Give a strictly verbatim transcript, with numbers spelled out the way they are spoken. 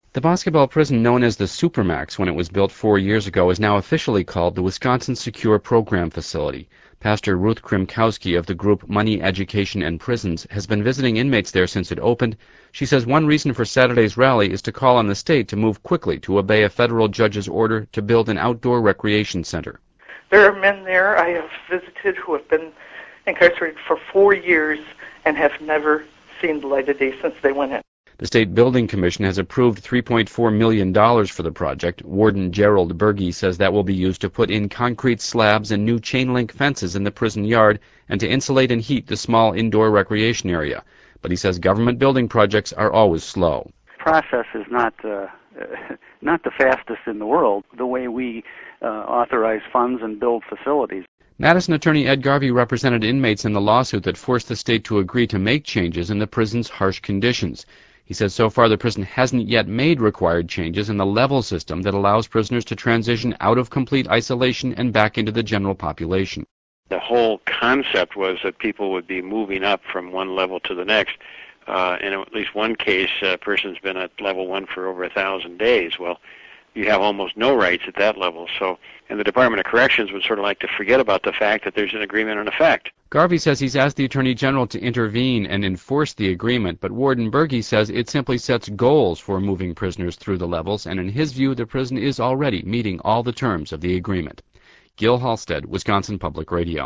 The Boscobel prison, known as the Supermax when it was built four years ago, is now officially called the Wisconsin Secure Program Facility. Pastor Ruth Krimkowski of the group Money, Education, and Prisons has been visiting inmates there since it opened. She says one reason for Saturday's rally is to call on the state to move quickly to obey a federal judge's order to build an outdoor recreation center. There are men there I have visited who have been incarcerated for four years and have never seen the light of day since they went in. The State Building Commission has approved three point four million dollars for the project. Warden Gerald Berge says that will be used to put in concrete slabs and new chain-link fences in the prison yard and to insulate and heat the small indoor recreation area. But he says government building projects are always slow. The process is not uh, not the fastest in the world, the way we uh, authorize funds and build facilities. Madison attorney Ed Garvey represented inmates in the lawsuit that forced the state to agree to make changes in the prison's harsh conditions. He says so far the prison hasn't yet made required changes in the level system that allows prisoners to transition out of complete isolation and back into the general population. The whole concept was that people would be moving up from one level to the next. Uh, in at least one case, a person's been at level one for over a thousand days. Well, you have almost no rights at that level. So, and the Department of Corrections would sort of like to forget about the fact that there's an agreement in effect. Garvey says he's asked the Attorney General to intervene and enforce the agreement, but Warden Berge says it simply sets goals for moving prisoners through the levels, and in his view, the prison is already meeting all the terms of the agreement. Gil Halstead, Wisconsin Public Radio.